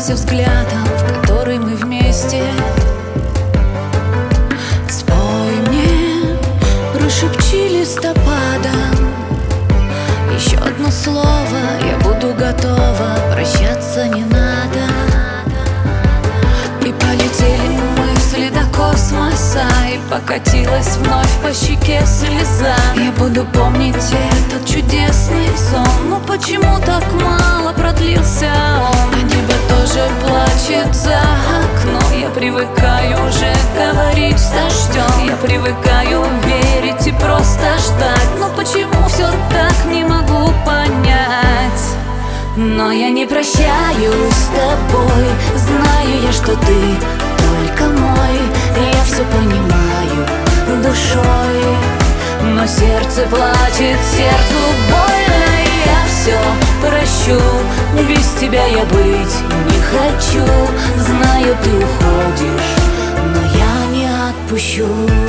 встретимся взглядом, в который мы вместе. Спой мне, прошепчи листопадом еще одно слово, я буду готова, прощаться не надо. И полетели мысли до космоса, и покатилась вновь по щеке слеза. Я буду помнить этот чудесный сон, но почему так мало продлился он? А небо тоже плачет за окном. Я привыкаю уже говорить с дождем, я привыкаю верить и просто ждать. Но почему все так не могу понять? Но я не прощаюсь с тобой, знаю я, что ты только мой. Я все понимаю душой, но сердце плачет, сердцу больно. Я все прощу, без тебя я быть не хочу. Знаю, ты уходишь, но я не отпущу.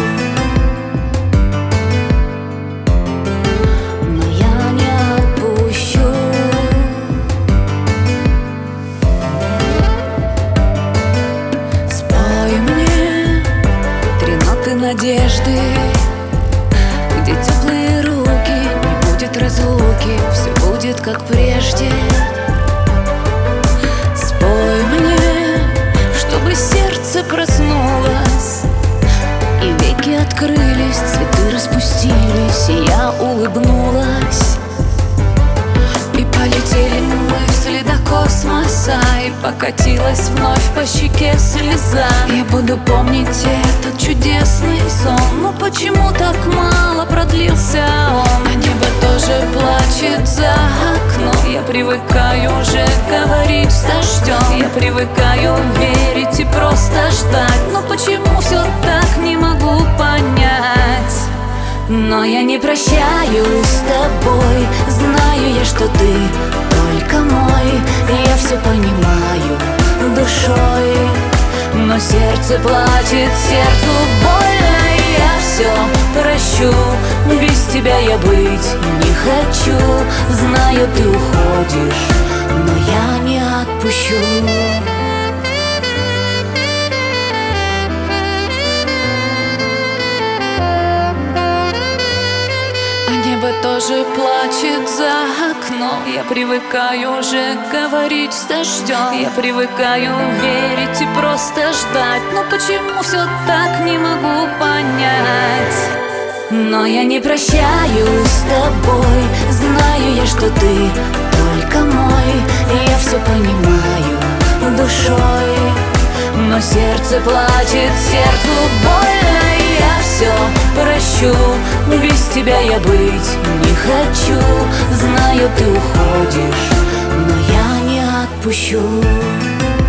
Надежды, где теплые руки, не будет разлуки, все будет как прежде. Спой мне, чтобы сердце проснулось, и веки открылись, цветы распустились, и я улыбнулась. И полетели мысли до космоса, и покатилась вновь по щеке слеза. Я буду помнить этот чудесный сон, но почему так мало продлился он? А небо тоже плачет за окном. Я привыкаю уже говорить с дождем, я привыкаю верить и просто ждать. Но почему все так не могу понять? Но я не прощаюсь с тобой, знаю я, что ты только мой. Я все понимаю душой, но сердце плачет, сердцу больно. Я все прощу, без тебя я быть не хочу. Знаю, ты уходишь, но я не отпущу. Небо тоже плачет за окном. Я привыкаю уже говорить с дождем, я привыкаю верить и просто ждать. Но почему все так не могу понять? Но я не прощаюсь с тобой, знаю я, что ты только мой. Я все понимаю душой, но сердце плачет, сердцу больно. Я все прощу, без тебя я быть не хочу. Знаю, ты уходишь, но я не отпущу.